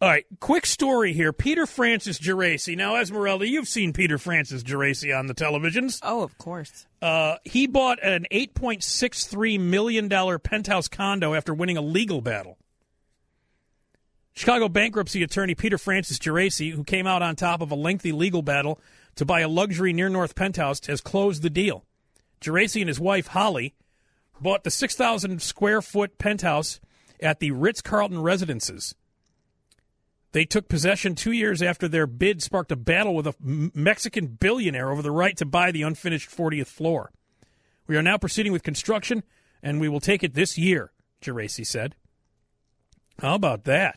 All right, quick story here. Peter Francis Geraci. Now, Esmeralda, you've seen Peter Francis Geraci on the televisions. Oh, of course. He bought an $8.63 million penthouse condo after winning a legal battle. Chicago bankruptcy attorney Peter Francis Geraci, who came out on top of a lengthy legal battle to buy a luxury near-north penthouse, has closed the deal. Geraci and his wife, Holly, bought the 6,000-square-foot penthouse at the Ritz-Carlton Residences. They took possession 2 years after their bid sparked a battle with a Mexican billionaire over the right to buy the unfinished 40th floor. We are now proceeding with construction, and we will take it this year, Geraci said. How about that?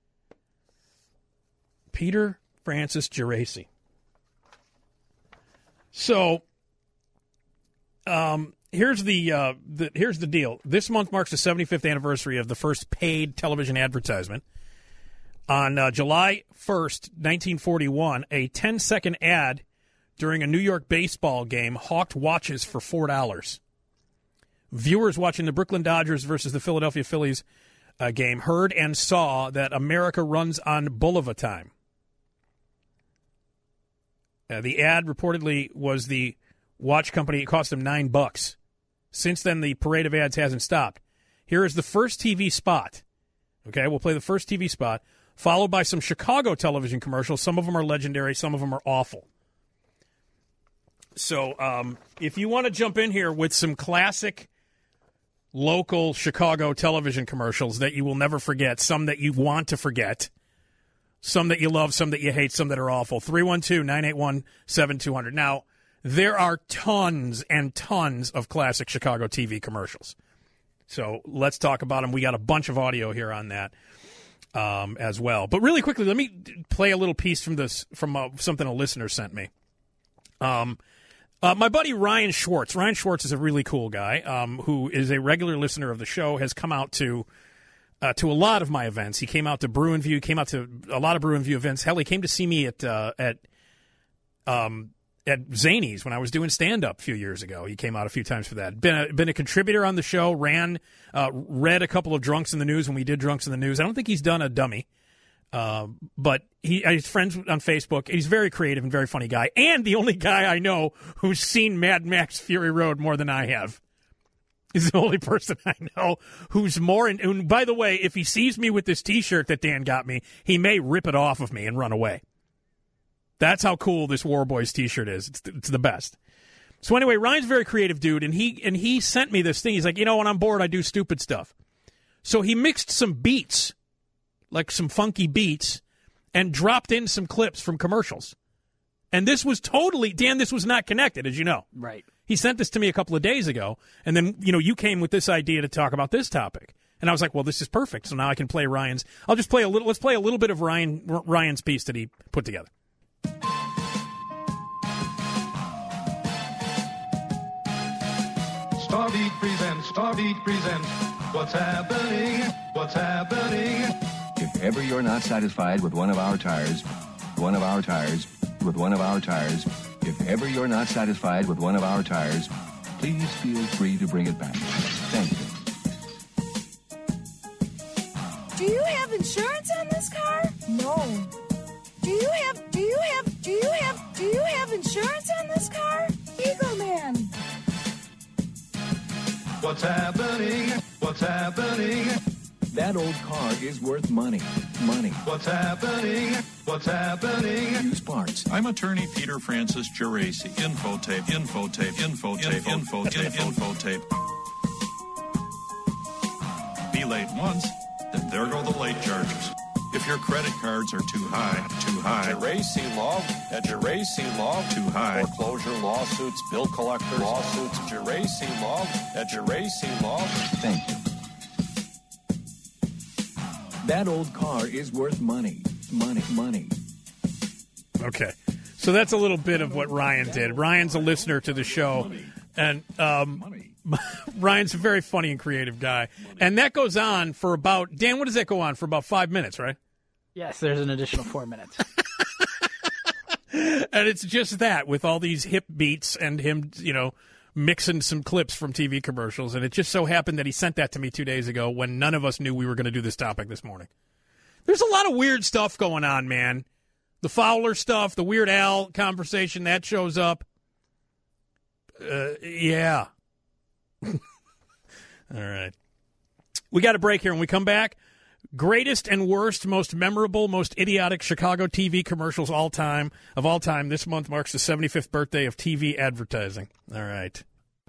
Peter Francis Geraci. So, here's the deal. This month marks the 75th anniversary of the first paid television advertisement. On July 1st, 1941, a 10-second ad during a New York baseball game hawked watches for $4. Viewers watching the Brooklyn Dodgers versus the Philadelphia Phillies game heard and saw that America runs on Bulova time. The ad reportedly was the watch company. It cost them $9. Since then, the parade of ads hasn't stopped. Here is the first TV spot. Okay, we'll play the first TV spot, followed by some Chicago television commercials. Some of them are legendary. Some of them are awful. So if you want to jump in here with some classic local Chicago television commercials that you will never forget, some that you want to forget, some that you love, some that you hate, some that are awful, 312-981-7200. Now, there are tons and tons of classic Chicago TV commercials. So let's talk about them. We got a bunch of audio here on that. As well. But really quickly, let me play a little piece from something a listener sent me. My buddy Ryan Schwartz. Ryan Schwartz is a really cool guy who is a regular listener of the show, has come out to a lot of my events. He came out to Brew and View, came out to a lot of Brew and View events. Hell, he came to see me at Zany's when I was doing stand-up a few years ago. He came out a fefew times for that. Been a contributor on the show, read a couple of Drunks in the News when we did Drunks in the News. I don't think he's done a dummy, but he's friends on Facebook. He's a very creative and very funny guy, and the only guy I know who's seen Mad Max Fury Road more than I have. He's the only person I know who's more. And by the way, if he sees me with this T-shirt that Dan got me, he may rip it off of me and run away. That's how cool this War Boys T-shirt is. It's the best. So anyway, Ryan's a very creative dude, and he sent me this thing. He's like, when I'm bored, I do stupid stuff. So he mixed some beats, like some funky beats, and dropped in some clips from commercials. And this was totally, Dan, this was not connected, as you know. Right. He sent this to me a couple of days ago, and then, you came with this idea to talk about this topic. And I was like, well, this is perfect. So now I can play Ryan's. Let's play a little bit of Ryan's piece that he put together. Starbeat presents What's Happening? If ever you're not satisfied with one of our tires, if ever you're not satisfied with one of our tires, please feel free to bring it back. Thank you. Do you have insurance on this car? No. Do you have insurance on this car? Eagle Man. What's happening? That old car is worth money. What's happening? Use parts. I'm attorney Peter Francis Geraci. Infotape. Be late once, then there go the late charges. If your credit cards are too high. Geraci Law, Too high. foreclosure lawsuits, bill collectors lawsuits, Geraci Law. Thank you. That old car is worth money. Okay. So that's a little bit of what Ryan did. Ryan's a listener to the show, and Ryan's a very funny and creative guy. And that goes on for about, Dan, what does that go on for? About 5 minutes, right? Yes, there's an additional 4 minutes. And it's just that, with all these hip beats and him, mixing some clips from TV commercials. And it just so happened that he sent that to me 2 days ago when none of us knew we were going to do this topic this morning. There's a lot of weird stuff going on, man. The Fowler stuff, the Weird Al conversation, that shows up. Yeah. All right. We got a break here. When we come back, greatest and worst, most memorable, most idiotic Chicago TV commercials of all time. This month marks the 75th birthday of TV advertising. All right.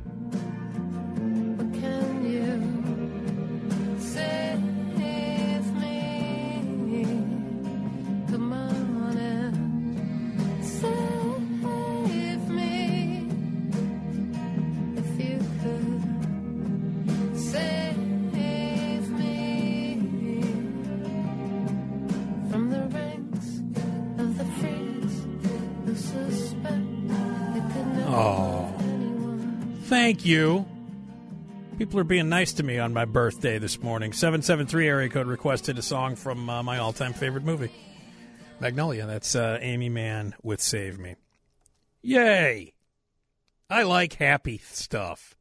Oh, thank you. People are being nice to me on my birthday this morning. 773 area code requested a song from my all-time favorite movie, Magnolia. That's Amy Mann with Save Me. Yay! I like happy stuff.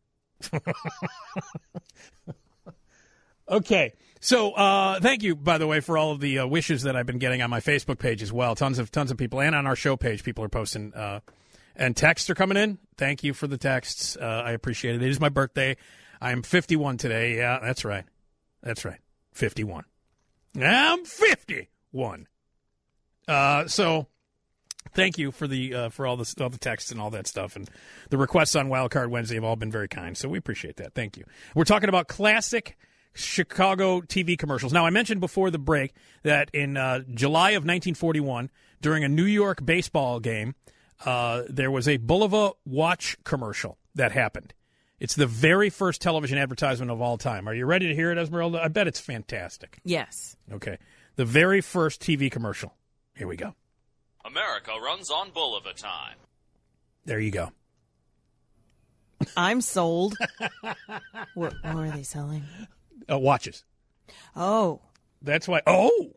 Okay. So, thank you, by the way, for all of the wishes that I've been getting on my Facebook page as well. Tons of people, and on our show page, people are posting, and texts are coming in. Thank you for the texts. I appreciate it. It is my birthday. I am 51 today. Yeah, that's right. 51. I'm 51. So, thank you for the for all the texts and all that stuff, and the requests on Wildcard Wednesday have all been very kind. So we appreciate that. Thank you. We're talking about classic Chicago TV commercials. Now, I mentioned before the break that in July of 1941, during a New York baseball game, there was a Bulova watch commercial that happened. It's the very first television advertisement of all time. Are you ready to hear it, Esmeralda? I bet it's fantastic. Yes. Okay. The very first TV commercial. Here we go. America runs on Bulova time. There you go. I'm sold. What are they selling? Watches. Oh. That's why. Oh.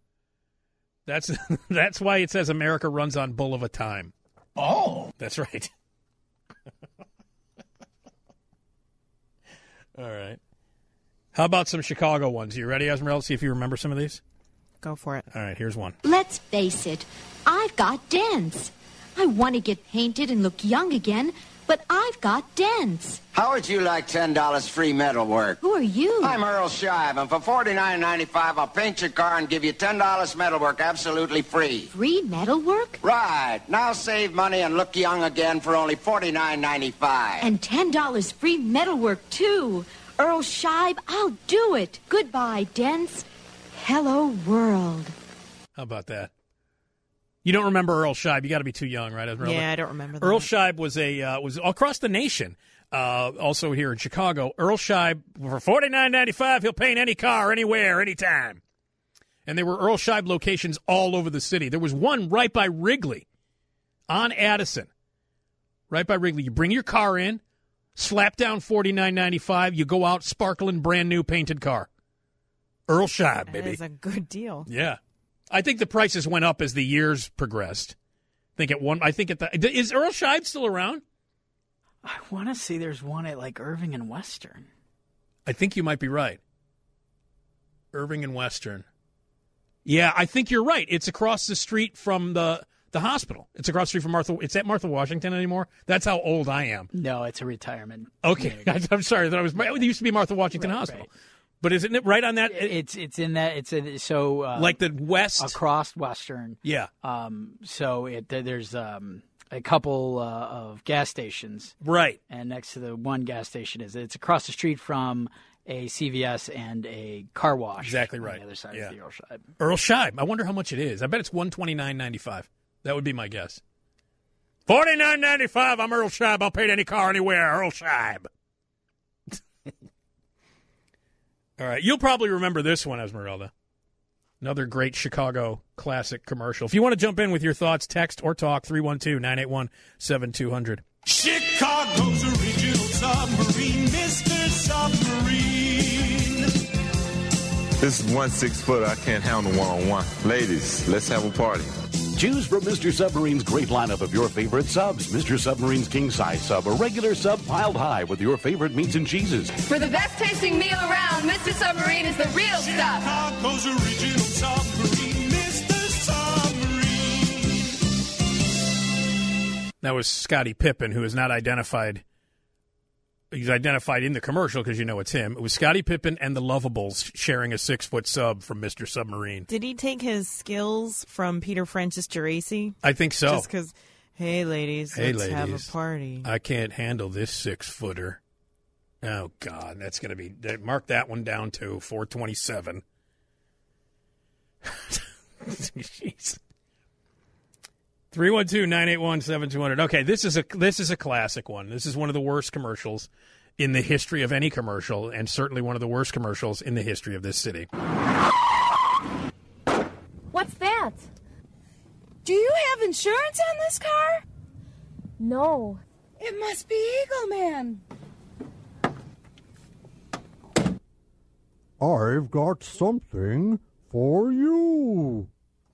That's why it says America runs on Bulova time. Oh. That's right. All right. How about some Chicago ones? You ready, Esmeralda? See if you remember some of these. Go for it. All right, here's one. Let's face it, I've got dents. I want to get painted and look young again, but I've got dents. How would you like $10 free metal work? Who are you? I'm Earl Scheib, and for $49.95, I'll paint your car and give you $10 metal work absolutely free. Free metal work? Right. Now save money and look young again for only $49.95. And $10 free metal work, too. Earl Scheib, I'll do it. Goodbye, dents. Hello, world. How about that? You don't remember Earl Scheib? You got to be too young, right, Esmeralda? Yeah, I don't remember that. Earl Scheib was was across the nation. Also here in Chicago. Earl Scheib, for $49.95, he'll paint any car, anywhere, anytime. And there were Earl Scheib locations all over the city. There was one right by Wrigley, on Addison. Right by Wrigley. You bring your car in, slap down $49.95, you go out, sparkling, brand new painted car. Earl Scheib, baby. That is a good deal. Yeah. I think the prices went up as the years progressed. Is Earl Scheib still around? I want to say there's one at like Irving and Western. I think you might be right. Irving and Western. Yeah, I think you're right. It's across the street from the hospital. It's across the street from Martha. It's at Martha Washington anymore? That's how old I am. No, it's a retirement. Okay. I'm sorry. It used to be Martha Washington Hospital. Right. But isn't it right on that? It's in that. Like the west across Western. Yeah. There's a couple of gas stations. Right. And next to the one gas station it's across the street from a CVS and a car wash. Exactly right. On the other side of the Earl Scheib. Earl Scheib. I wonder how much it is. I bet it's $129.95. That would be my guess. $49.95. I'm Earl Scheib. I'll paint any car anywhere. Earl Scheib. All right, you'll probably remember this one, Esmeralda. Another great Chicago classic commercial. If you want to jump in with your thoughts, text or talk, 312-981-7200. Chicago's original submarine, Mr. Submarine. This is 1 6-footer. I can't handle one-on-one. Ladies, let's have a party. Choose from Mr. Submarine's great lineup of your favorite subs. Mr. Submarine's king-size sub, a regular sub piled high with your favorite meats and cheeses. For the best tasting meal around, Mr. Submarine is the real stuff. Chicago's original submarine, Mr. Submarine. That was Scottie Pippen, who is not identified. He's identified in the commercial because you know it's him. It was Scottie Pippen and the Lovables sharing a 6-foot sub from Mr. Submarine. Did he take his skills from Peter Francis Geraci? I think so. Just because, hey, ladies, let's have a party. I can't handle this 6-footer. Oh, God, that's going to be... Mark that one down to 427. Jeez. 312-981-7200. Okay, this is a classic one. This is one of the worst commercials in the history of any commercial, and certainly one of the worst commercials in the history of this city. What's that? Do you have insurance on this car? No. It must be Eagle Man. I've got something for you.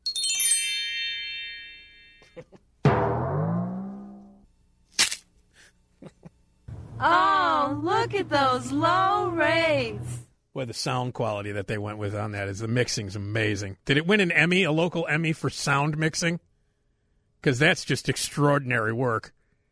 Oh, look at those low rates. Well, the sound quality that they went with on that is the mixing's amazing. Did it win an Emmy, a local Emmy for sound mixing? Because that's just extraordinary work.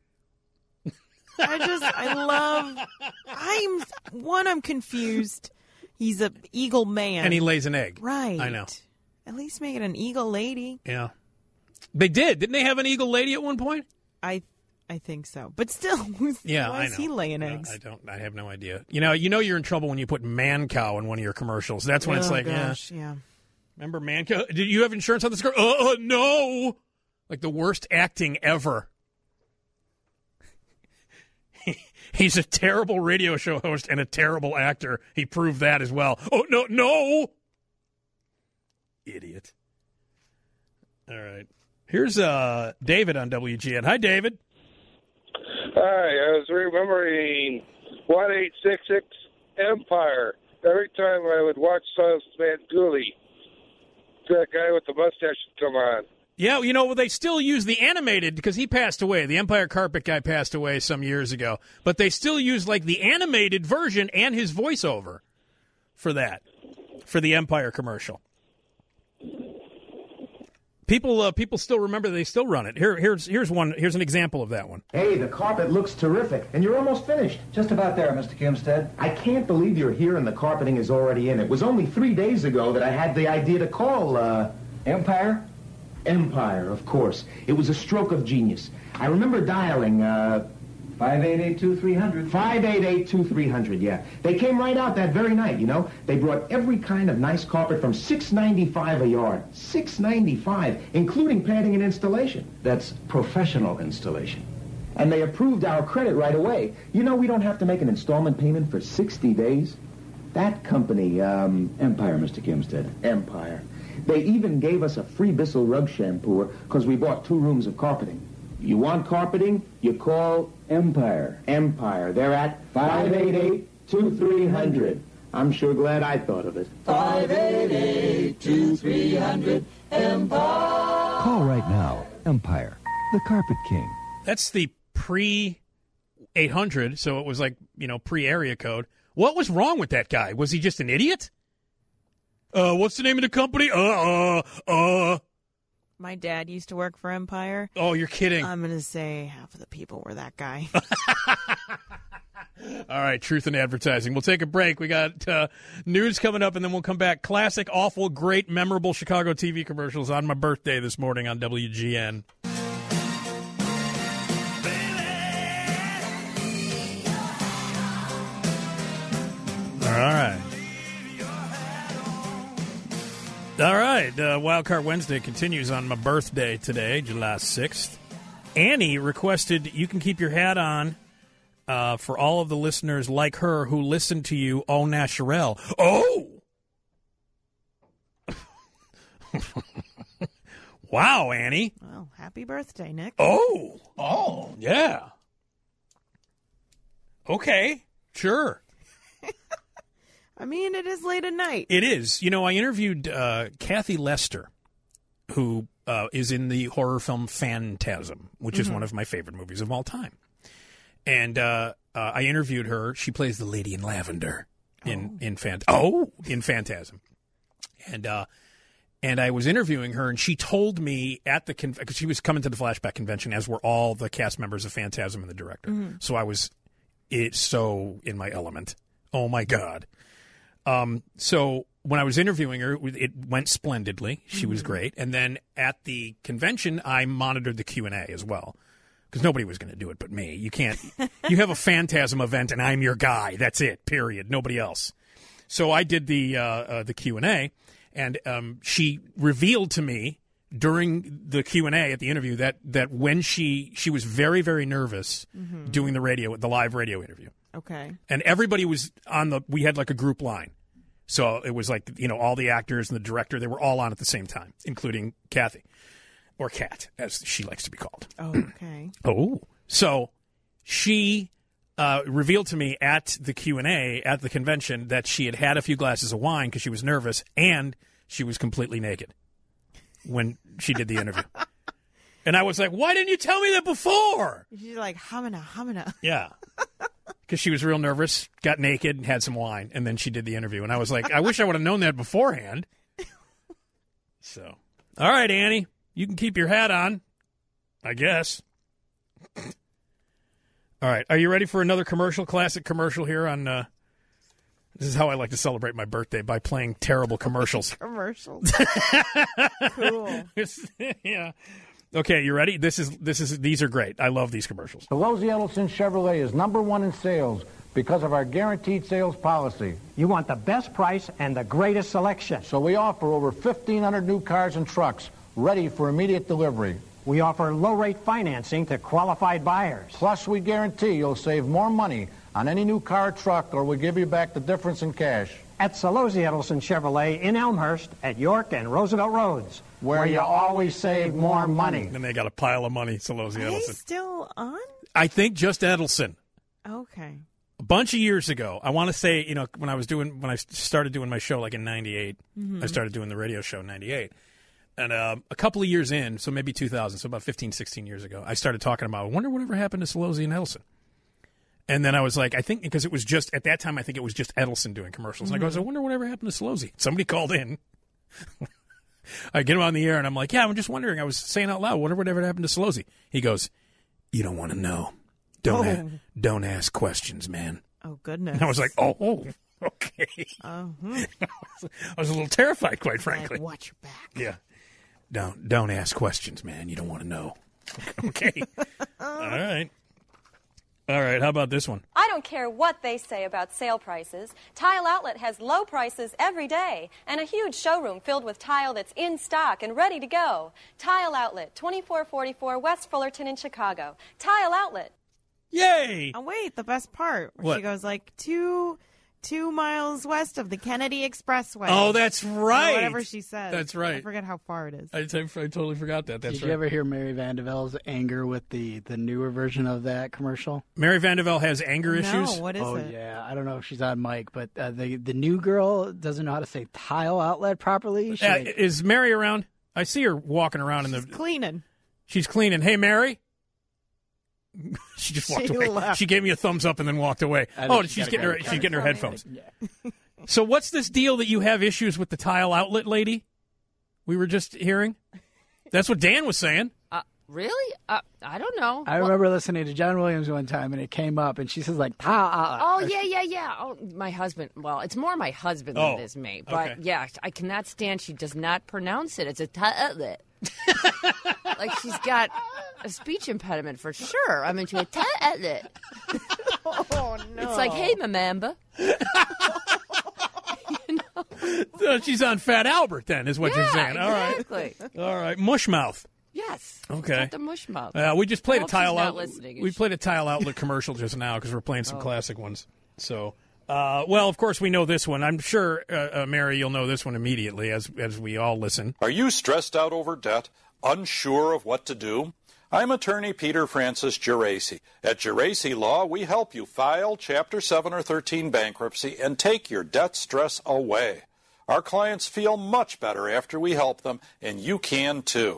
I'm confused. He's an eagle man. And he lays an egg. Right. I know. At least make it an eagle lady. Yeah. They did. Didn't they have an eagle lady at one point? I think so. But still, why is he laying eggs? I have no idea. You know you're in trouble when you put man cow in one of your commercials. That's when it's like, yeah. Remember man cow? Did you have insurance on this car? No. Like the worst acting ever. He's a terrible radio show host and a terrible actor. He proved that as well. Oh, no. Idiot. All right. Here's David on WGN. Hi, David. Hi, I was remembering 1866 Empire. Every time I would watch Sons Man Dooley, that guy with the mustache would come on. Yeah, they still use the animated, because he passed away. The Empire Carpet guy passed away some years ago. But they still use, the animated version and his voiceover for that, for the Empire commercial. People still remember. They still run it. Here's one. Here's an example of that one. Hey, the carpet looks terrific, and you're almost finished. Just about there, Mr. Kimstead. I can't believe you're here and the carpeting is already in. It was only 3 days ago that I had the idea to call, Empire? Empire, of course. It was a stroke of genius. I remember dialing, 588-2300. 588-2300, yeah. They came right out that very night, They brought every kind of nice carpet from $6.95 a yard. $6.95, including padding and installation. That's professional installation. And they approved our credit right away. We don't have to make an installment payment for 60 days. That company, Empire, Mr. Kimstead. Empire. They even gave us a free Bissell rug shampooer because we bought 2 rooms of carpeting. You want carpeting? You call Empire. Empire. They're at 588-2300. I'm sure glad I thought of it. 588-2300 Empire. Call right now. Empire, the Carpet King. That's the pre-800, so it was pre-area code. What was wrong with that guy? Was he just an idiot? What's the name of the company? My dad used to work for Empire. Oh, you're kidding. I'm going to say half of the people were that guy. All right, truth in advertising. We'll take a break. We got news coming up, and then we'll come back. Classic, awful, great, memorable Chicago TV commercials on my birthday this morning on WGN. All right. Wildcard Wednesday continues on my birthday today, July 6th. Annie requested you can keep your hat on for all of the listeners like her who listen to you au naturel. Oh! Wow, Annie. Well, happy birthday, Nick. Oh, yeah. Okay, sure. I mean, it is late at night. It is. I interviewed Kathy Lester, who is in the horror film Phantasm, which is one of my favorite movies of all time. And I interviewed her. She plays the lady in lavender in Phantasm. And I was interviewing her, and she told me at the because she was coming to the Flashback Convention, as were all the cast members of Phantasm and the director. Mm-hmm. So I was so in my element. Oh my God! So when I was interviewing her, it went splendidly. She was great. And then at the convention, I monitored the Q&A as well, because nobody was going to do it but me. You can't. You have a Phantasm event, and I'm your guy. That's it. Period. Nobody else. So I did the Q&A. And she revealed to me during the Q&A at the interview that when she was very, very nervous doing the live radio interview. Okay. And everybody was we had like a group line. So it was like, all the actors and the director, they were all on at the same time, including Kathy, or Kat, as she likes to be called. Oh, okay. So she revealed to me at the Q&A at the convention that she had a few glasses of wine because she was nervous, and she was completely naked when she did the interview. And I was like, why didn't you tell me that before? She's like, hamina. Yeah. Because she was real nervous, got naked, and had some wine, and then she did the interview. And I was like, I wish I would have known that beforehand. So, all right, Annie, you can keep your hat on, I guess. All right, are you ready for another classic commercial here on this is how I like to celebrate my birthday, by playing terrible commercials. Commercials. Cool. Yeah. Okay, you ready? These are great. I love these commercials. Pelosi Edelson Chevrolet is #1 in sales because of our guaranteed sales policy. You want the best price and the greatest selection. So we offer over 1,500 new cars and trucks ready for immediate delivery. We offer low-rate financing to qualified buyers. Plus, we guarantee you'll save more money on any new car or truck, or we'll give you back the difference in cash. At Pelosi Edelson Chevrolet in Elmhurst at York and Roosevelt Roads, where you always save more money. And they got a pile of money, Pelosi Edelson. Are they still on? I think just Edelson. Okay. A bunch of years ago, I want to say, when I started doing my show, like in '98, I started doing the radio show in '98. And a couple of years in, so maybe 2000, so about 15, 16 years ago, I started talking about, I wonder whatever happened to Pelosi and Edelson. And then I was like, I think, because it was just, at that time, I think it was just Edelson doing commercials. And I go, I wonder whatever happened to Pelosi. Somebody called in. I get him on the air, and I'm like, yeah, I'm just wondering. I was saying out loud, wonder whatever happened to Pelosi. He goes, you don't want to know. Don't ask questions, man. Oh, goodness. And I was like, oh, okay. Uh-huh. I was a little terrified, quite frankly. Watch your back. Yeah. Don't ask questions, man. You don't want to know. Okay. All right, how about this one? I don't care what they say about sale prices. Tile Outlet has low prices every day and a huge showroom filled with tile that's in stock and ready to go. Tile Outlet, 2444 West Fullerton in Chicago. Tile Outlet. Yay! Oh, wait, the best part. Where What? she goes like 2 miles west of the Kennedy Expressway. Oh, that's right. Or whatever she says. That's right. I forget how far it is. I totally forgot that. That's Did you ever hear Mary Vandevel's anger with the newer version of that commercial? Mary Vandevel has anger issues? No, what is it? Oh, yeah. I don't know if she's on mic, but the new girl doesn't know how to say Tile Outlet properly. Is Mary around? I see her walking around She's cleaning. She's cleaning. Hey, Mary? She just walked away. left. She gave me a thumbs up and then walked away. She's getting her headphones. Yeah. So what's this deal that you have issues with the Tile Outlet lady? We were just hearing. That's what Dan was saying. Really? I don't know. I remember listening to John Williams one time, and it came up, and she says, like, Tile Outlet. Oh, yeah. Oh, my husband. Well, it's more my husband than it is me. But, okay. Yeah, I cannot stand she does not pronounce it. It's a Tile Outlet. Like she's got a speech impediment for sure. I mean, she went, Tile Outlet. Oh, no. It's like, hey, Mamamba. So she's on Fat Albert, then, is what you're saying. Exactly. All right. Mushmouth. Yes. Okay. Not the mush mouth. We just played I a Tile hope she's not Outlet. listening. We played a Tile Outlet commercial just now because we're playing some classic ones. So, well, of course we know this one. I'm sure, Mary, you'll know this one immediately as we all listen. Are you stressed out over debt? Unsure of what to do? I'm attorney Peter Francis Geraci. At Geraci Law, we help you file Chapter 7 or 13 bankruptcy and take your debt stress away. Our clients feel much better after we help them, and you can too.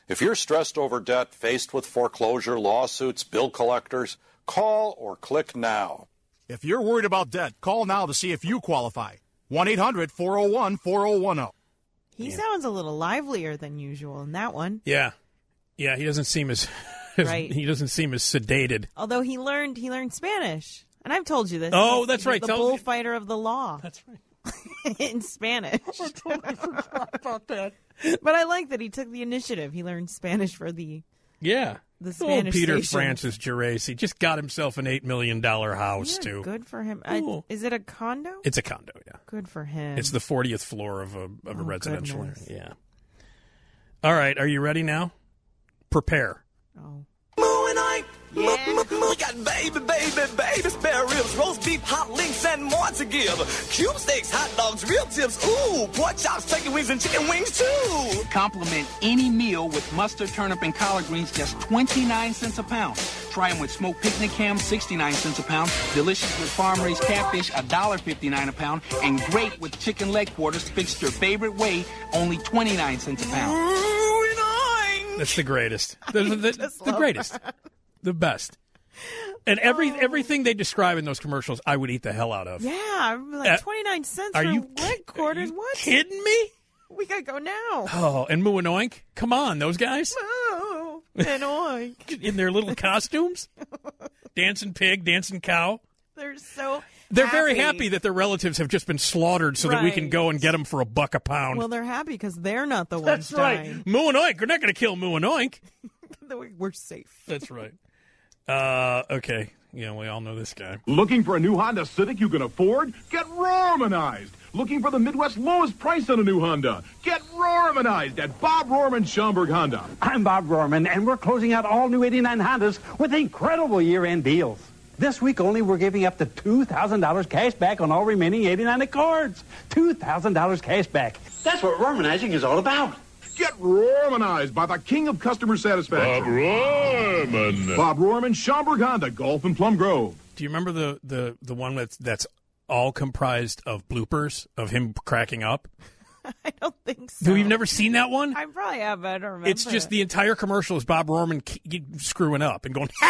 If you're stressed over debt, faced with foreclosure, lawsuits, bill collectors, call or click now. If you're worried about debt, call now to see if you qualify. 1-800-401-4010. He sounds a little livelier than usual in that one. Yeah. Yeah, he doesn't seem as Right. he doesn't seem as sedated. Although he learned Spanish. And I've told you this. Oh, that's right. The Tell me. bullfighter of the law. That's right. In Spanish. I totally forgot about that. But I like that he took the initiative. He learned Spanish for the Spanish Old Peter station. Francis Geraci just got himself an $8 million house, Yeah, too. good for him. Ooh. Is it a condo? It's a condo, yeah. Good for him. It's the 40th floor of a residential goodness. area. Yeah. All right, are you ready now? Prepare. Oh. We got baby spare ribs, roast beef, hot links, and more to give. Cube steaks, hot dogs, real tips, ooh, pork chops, turkey wings, and chicken wings too. Complement any meal with mustard, turnip, and collard greens, just 29 cents a pound. Try them with smoked picnic ham, 69 cents a pound. Delicious with farm-raised catfish, $1.59 a pound. And great with chicken leg quarters, fixed your favorite way, only 29 cents a pound. That's the greatest. The greatest. The best. And everything they describe in those commercials, I would eat the hell out of. Yeah, I'm like 29 cents are for you leg quarters. What? Kidding me? We gotta go now. Oh, and Moo and Oink? Come on, those guys. Moo and Oink. In their little costumes? Dancing pig, dancing cow. They're so They're very happy that their relatives have just been slaughtered so that we can Right. go and get them for $1 a pound. Well, they're happy because they're not the ones That's right. dying. Moo and Oink. We're not going to kill Moo and Oink. We're safe. That's right. Okay. Yeah, we all know this guy. Looking for a new Honda Civic you can afford? Get Romanized. Looking for the Midwest lowest price on a new Honda? Get Romanized at Bob Rohrman Schaumburg Honda. I'm Bob Rohrman, and we're closing out all new 89 Hondas with incredible year-end deals. This week only, we're giving up to $2,000 cash back on all remaining 89 Accords. $2,000 cash back. That's what Romanizing is all about. Get Romanized by the king of customer satisfaction. Bob Rohrman. Bob Rohrman Schaumburg Honda, Gulf and Plum Grove. Do you remember the one that's all comprised of bloopers of him cracking up? I don't think so. You've never seen that one? I probably have, but I don't remember. It's just the entire commercial is Bob Rohrman screwing up and going,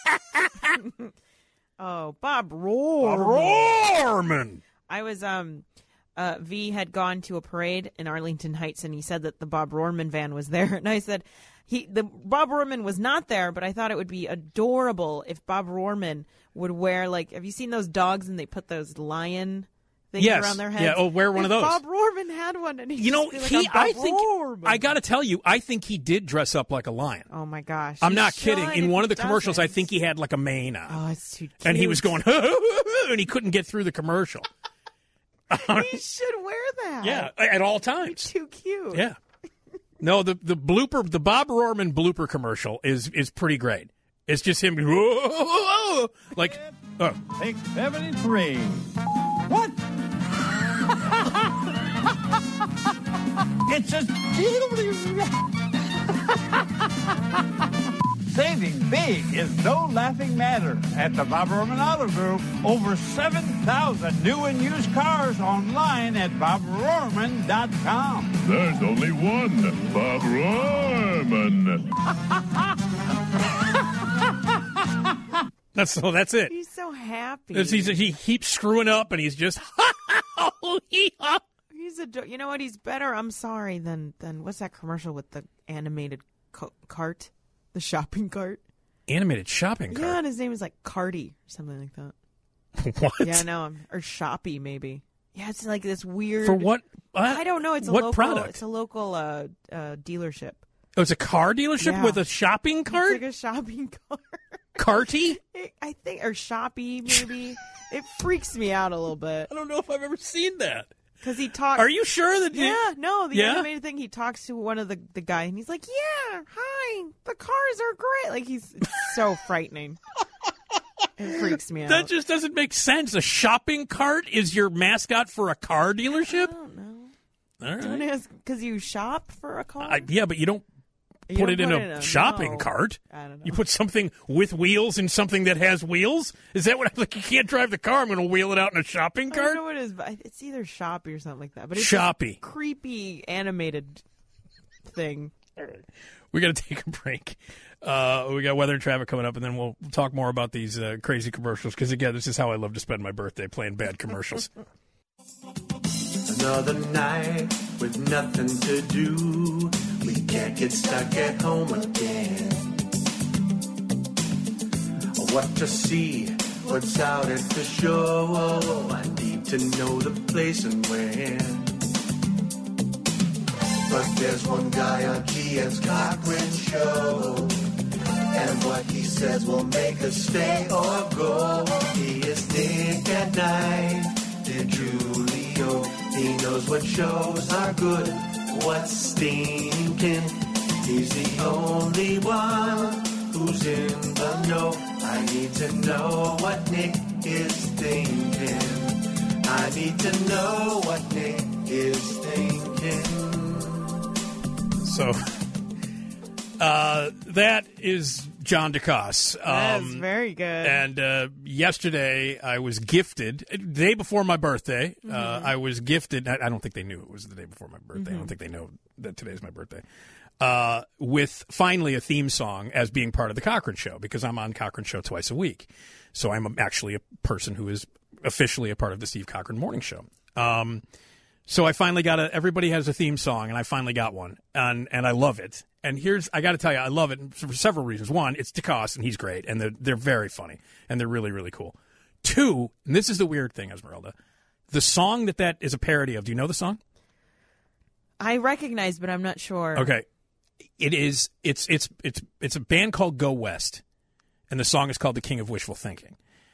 Oh, Bob Rohrman. Rohrman. I was V had gone to a parade in Arlington Heights, and he said that the Bob Rohrman van was there. And I said, the Bob Rohrman was not there, but I thought it would be adorable if Bob Rohrman would wear, like, have you seen those dogs and they put those lion things around their heads? Yeah, wear one of those. Bob Rohrman had one, and he I got to tell you, I think he did dress up like a lion. Oh my gosh! I'm He not kidding. should In if one he of the commercials, I doesn't. think he had like a mane on. Oh, it's too cute. And he was going, and he couldn't get through the commercial. He should wear that. Yeah, at all times. Too cute. Yeah. No, the blooper, the Bob Rohrman blooper commercial is pretty great. It's just him, like, Take 73. What? It's a Saving big is no laughing matter. At the Bob Rohrman Auto Group, over 7,000 new and used cars online at BobRohrman.com. There's only one Bob Rohrman. that's it. He's so happy. He keeps screwing up, and he's just, He's you know what? He's better. I'm sorry. Than what's that commercial with the animated cart, the shopping cart? Animated shopping cart. Yeah, and his name is like Carty or something like that. What? Yeah, no, or Shoppy maybe. Yeah, it's like this weird. For what? I don't know. It's a what local product? It's a local dealership. Oh, it's a car dealership Yeah. with a shopping cart? It's like a shopping cart. Carty? I think, or Shoppy maybe. It freaks me out a little bit. I don't know if I've ever seen that. Because he talks. Are you sure that? Yeah, no. The Yeah? animated thing, he talks to one of the guy, and he's like, "Yeah, hi, the cars are great." Like it's so frightening. It freaks me out. That just doesn't make sense. A shopping cart is your mascot for a car dealership? I don't know. All Don't right. ask because you shop for a car. Yeah, but you don't You put don't it in put a shopping no. cart. I don't know. You put something with wheels in something that has wheels? Is that what? Like, you can't drive the car. I'm going to wheel it out in a shopping I don't cart? know what it is, but it's either Shoppy or something like that. But it's Shoppy. this creepy animated thing. All right. We got to take a break. We got weather and traffic coming up, and then we'll talk more about these crazy commercials. Because, again, this is how I love to spend my birthday, playing bad commercials. Another night with nothing to do. We can't get stuck at home again. What to see, what's out at the show. I need to know the place and when. But there's one guy on Kian's Cochran Show, and what he says will make us stay or go. He is Nick at Night, dear Julio. He knows what shows are good, what's stinking. He's the only one who's in the know. I need to know what Nick is thinking. I need to know what Nick is thinking. So, that is John DeCoste. That's very good. And yesterday I was gifted, the day before my birthday, I was gifted, I don't think they knew it was the day before my birthday. I don't think they know that today's my birthday. With finally a theme song as being part of the Cochran Show, because I'm on Cochran Show twice a week. So I'm actually a person who is officially a part of the Steve Cochran Morning Show. So I finally got everybody has a theme song, and I finally got one, and I love it. And I got to tell you, I love it for several reasons. One, it's DeCoste, and he's great, and they're very funny, and they're really, really cool. Two, and this is the weird thing, Esmeralda, the song that is a parody of, do you know the song? I recognize, but I'm not sure. Okay. It's a band called Go West, and the song is called The King of Wishful Thinking.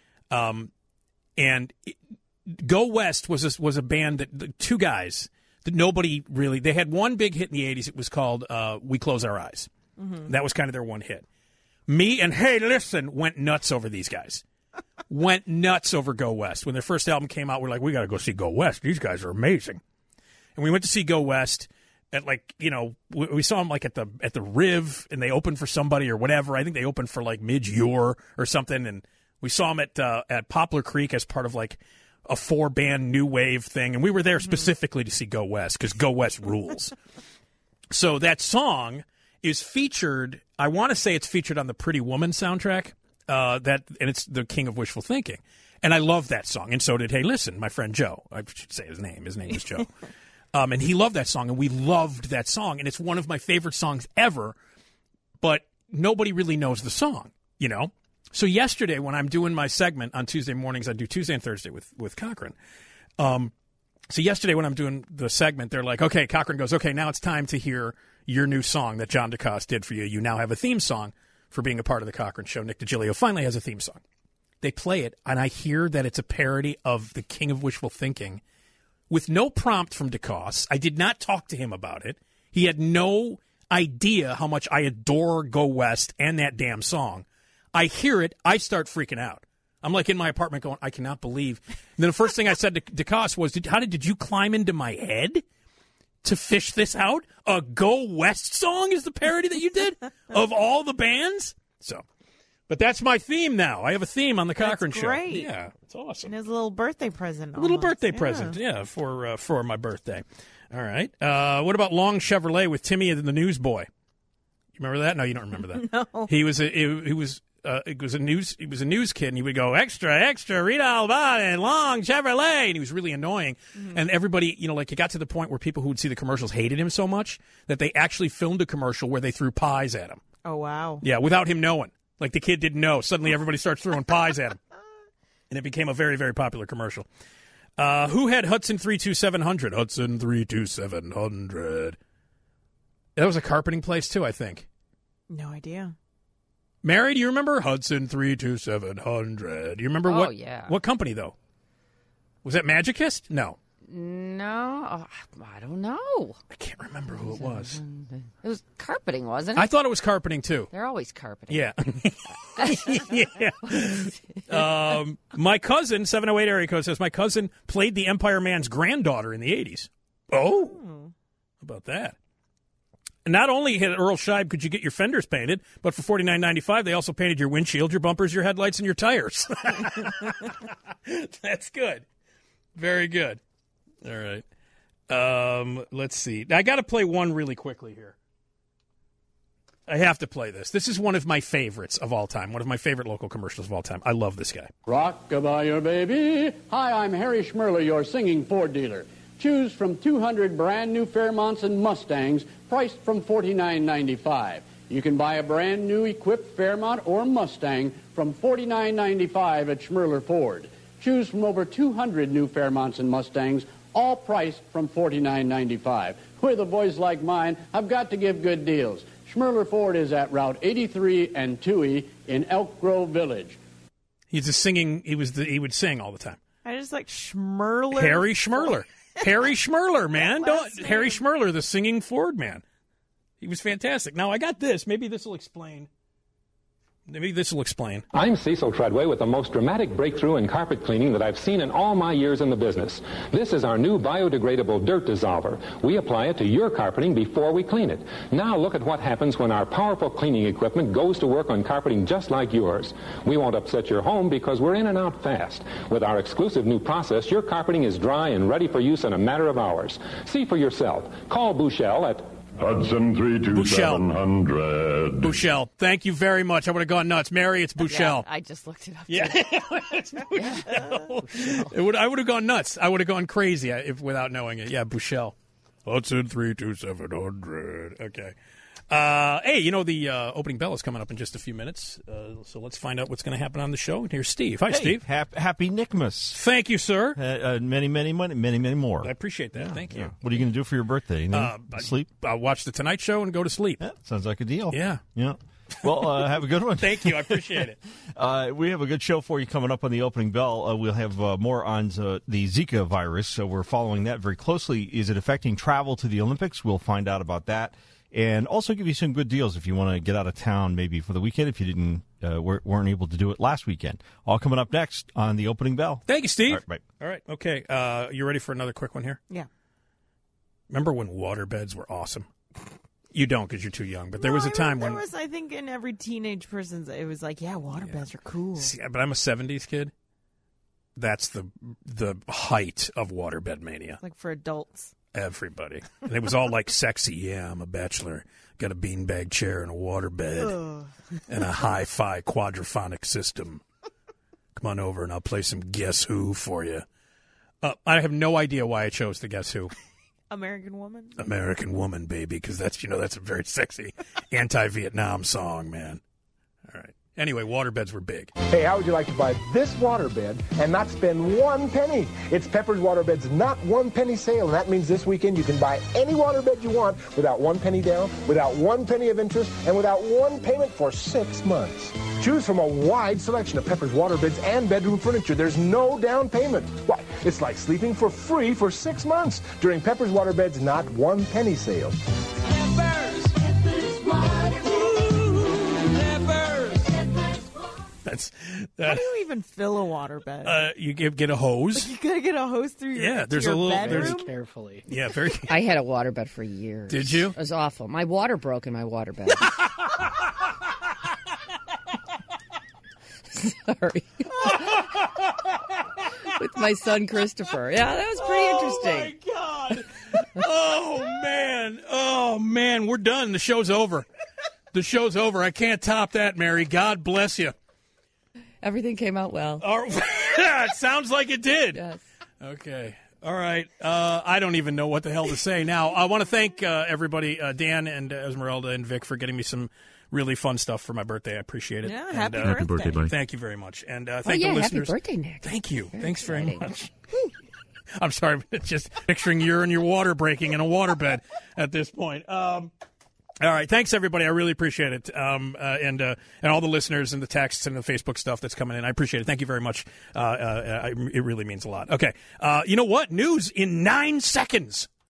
Go West was a band that two guys that nobody really, they had one big hit in the 80s. It was called We Close Our Eyes. Mm-hmm. That was kind of their one hit. Me and Hey Listen went nuts over these guys. Went nuts over Go West. When their first album came out, we're like, we got to go see Go West. These guys are amazing. And we went to see Go West at we saw them like at the Riv, and they opened for somebody or whatever. I think they opened for like Midge Ure or something, and we saw them at Poplar Creek as part of like a 4-band new wave thing, and we were there specifically to see Go West because Go West rules. So that song is featured. I want to say it's featured on the Pretty Woman soundtrack. And it's The King of Wishful Thinking, and I love that song. And so did Hey Listen, my friend Joe. I should say his name. His name was Joe. And he loved that song, and we loved that song, and it's one of my favorite songs ever. But nobody really knows the song, you know. So yesterday, when I'm doing my segment on Tuesday mornings, I do Tuesday and Thursday with Cochran. So yesterday, when I'm doing the segment, they're like, okay, Cochran goes, okay, now it's time to hear your new song that John DeCoste did for you. You now have a theme song for being a part of the Cochran Show. Nick DiGilio finally has a theme song. They play it, and I hear that it's a parody of The King of Wishful Thinking with no prompt from DeCoste. I did not talk to him about it. He had no idea how much I adore Go West and that damn song. I hear it, I start freaking out. I'm like in my apartment going, I cannot believe. And then the first thing I said to DeCoste was, did you climb into my head to fish this out? A Go West song is the parody that you did of all the bands? But that's my theme now. I have a theme on the Cochran Show. Great. Yeah, it's awesome. And his little birthday present. A little birthday present, yeah, for my birthday. All right. What about Long Chevrolet with Timmy and the Newsboy? You remember that? No, you don't remember that. No. He was a news kid, and he would go, extra, extra, read all about it, Long Chevrolet, and he was really annoying. Mm-hmm. And everybody, it got to the point where people who would see the commercials hated him so much that they actually filmed a commercial where they threw pies at him. Oh, wow. Yeah, without him knowing. Like the kid didn't know. Suddenly everybody starts throwing pies at him. And it became a very, very popular commercial. Who had Hudson 32700? Hudson 32700. That was a carpeting place, too, I think. No idea. Mary, do you remember Hudson 32700? Do you remember what? Yeah. What company, though? Was that Magicist? No. No, I don't know. I can't remember who it was. It was carpeting, wasn't it? I thought it was carpeting, too. They're always carpeting. Yeah. Yeah. My cousin, 708 area code, says, my cousin played the Empire Man's granddaughter in the 80s. Oh. How about that? Not only at Earl Scheib could you get your fenders painted, but for $49.95, they also painted your windshield, your bumpers, your headlights, and your tires. That's good. Very good. All right. Let's see. I got to play one really quickly here. I have to play this. This is one of my favorites of all time. One of my favorite local commercials of all time. I love this guy. Rock-a-bye your baby. Hi, I'm Harry Schmerler, your singing Ford dealer. Choose from 200 brand new Fairmonts and Mustangs, priced from $49.95. You can buy a brand new equipped Fairmont or Mustang from $49.95 at Schmerler Ford. Choose from over 200 new Fairmonts and Mustangs, all priced from $49.95. With a voice like mine, I've got to give good deals. Schmerler Ford is at Route 83 and 2E in Elk Grove Village. He would sing all the time. I just like Schmerler. Harry Schmerler. Harry Schmerler, man. Harry Schmerler, the singing Ford man. He was fantastic. Now, I got this. Maybe this will explain. I'm Cecil Treadway with the most dramatic breakthrough in carpet cleaning that I've seen in all my years in the business. This is our new biodegradable dirt dissolver. We apply it to your carpeting before we clean it. Now look at what happens when our powerful cleaning equipment goes to work on carpeting just like yours. We won't upset your home because we're in and out fast. With our exclusive new process, your carpeting is dry and ready for use in a matter of hours. See for yourself. Call Bouchel at Hudson 32700. Bouchel, thank you very much. I would have gone nuts. Mary, it's Bouchel. Yeah, I just looked it up. Yeah, it's Bouchel. I would have gone nuts. I would have gone crazy without knowing it. Yeah, Bouchel. Hudson 32700. Okay. Hey, the opening bell is coming up in just a few minutes, so let's find out what's going to happen on the show. And here's Steve. Hi, Steve. Happy Nickmas. Thank you, sir. Many more. I appreciate that. Thank you. Yeah. What are you going to do for your birthday? Sleep? I'll watch The Tonight Show and go to sleep. Yeah, sounds like a deal. Yeah. Well, have a good one. Thank you. I appreciate it. We have a good show for you coming up on the opening bell. We'll have more on the Zika virus, so we're following that very closely. Is it affecting travel to the Olympics? We'll find out about that. And also give you some good deals if you want to get out of town maybe for the weekend if you weren't able to do it last weekend. All coming up next on the opening bell. Thank you, Steve. All right, bye. All right, okay. You ready for another quick one here? Yeah. Remember when waterbeds were awesome? You don't because you're too young, but there was a time when... I think in every teenage person's, it was like, waterbeds are cool. See, but I'm a 70s kid. That's the height of waterbed mania. Like for adults. Everybody. And it was all like sexy. Yeah, I'm a bachelor. Got a beanbag chair and a waterbed and a hi-fi quadraphonic system. Come on over and I'll play some Guess Who for you. I have no idea why I chose the Guess Who. American Woman? American Woman, baby, because that's a very sexy anti-Vietnam song, man. All right. Anyway, waterbeds were big. Hey, how would you like to buy this waterbed and not spend 1 penny? It's Pepper's Waterbed's not 1 penny sale, and that means this weekend you can buy any waterbed you want without 1 penny down, without 1 penny of interest, and without 1 payment for 6 months. Choose from a wide selection of Pepper's waterbeds and bedroom furniture. There's no down payment. Why, it's like sleeping for free for 6 months during Pepper's Waterbed's not 1 penny sale. How do you even fill a waterbed? You get a hose. You gotta get a hose through your there's your a little bedroom? Carefully. Yeah, very. I had a waterbed for years. Did you? It was awful. My water broke in my waterbed. Sorry. With my son Christopher. Yeah, that was pretty interesting. Oh my God! Oh man! We're done. The show's over. The show's over. I can't top that, Mary. God bless you. Everything came out well. It sounds like it did. Yes. Okay. All right. I don't even know what the hell to say now. I want to thank everybody, Dan and Esmeralda and Vic, for getting me some really fun stuff for my birthday. I appreciate it. Yeah, and, happy birthday, buddy. Thank you very much. And thank the listeners. Happy birthday, Nick. Thank you. Thanks exciting. very much. I'm sorry, but just picturing you and your water breaking in a waterbed at this point. All right, thanks everybody. I really appreciate it, and all the listeners and the texts and the Facebook stuff that's coming in. I appreciate it. Thank you very much. It really means a lot. Okay, you know what? News in 9 seconds.